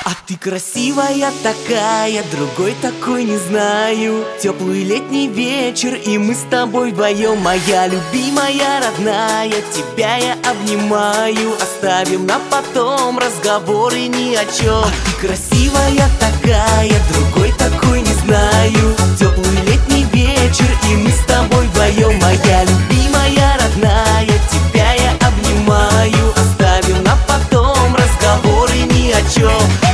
А ты красивая такая, другой такой не знаю. Теплый летний вечер, и мы с тобой вдвоем. Моя любимая, родная, тебя я обнимаю. Оставим на потом разговоры ни о чем. А ты красивая такая, другой такой не знаю. Теплый летний вечер, и мы с тобой вдвоем. Моя любимая, родная, тебя я обнимаю. Оставим на потом разговоры ни о чем.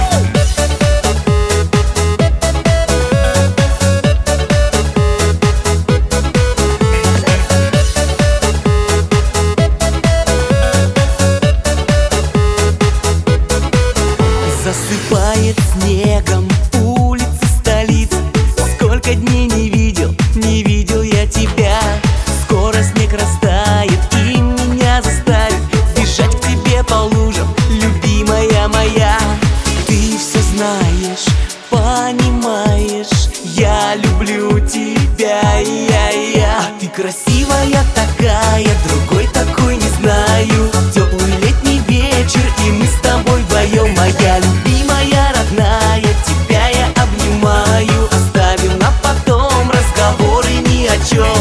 Засыпает снегом улицы столицы. Сколько дней не видел я тебя. Скоро снег растает и меня заставит бежать к тебе по лужам, любимая моя. Ты все знаешь, понимаешь, я люблю тебя, А ты красивая такая, другой такой не знаю. Теплый летний вечер, и мы с тобой вдвоем. Моя любимая, родная, тебя я обнимаю. Оставим на потом разговоры ни о чем.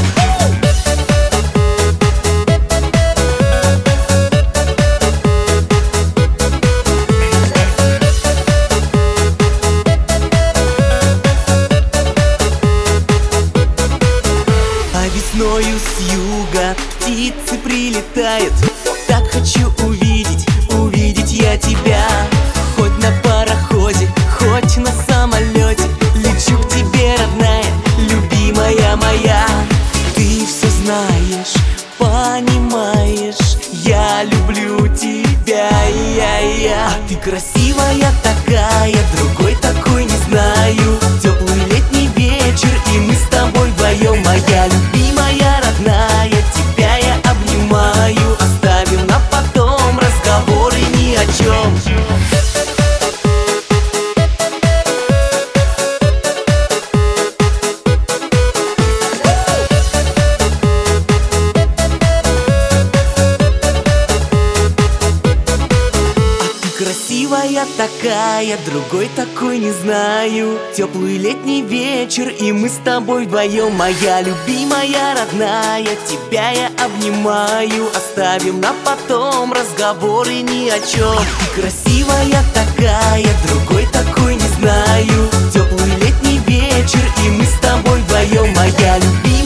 А весною с юга птицы прилетают. Так хочу увидеть я тебя. Хоть на пароходе, хоть на самолете. Лечу к тебе, родная, любимая моя. Ты все знаешь, понимаешь, я люблю тебя, А ты красивая такая, другой такой не знаю. Теплый летний вечер, и мы с тобой вдвоем. Моя любимая, родная, тебя я обнимаю. Оставим на потом разговоры ни о чем. Красивая такая, другой такой не знаю. Теплый летний вечер, и мы с тобой вдвоем. Моя любимая, родная, тебя я обнимаю. Оставим на потом разговоры ни о чем. Ты красивая такая, другой такой не знаю. Теплый летний вечер, и мы с тобой вдвоем. Моя любимая.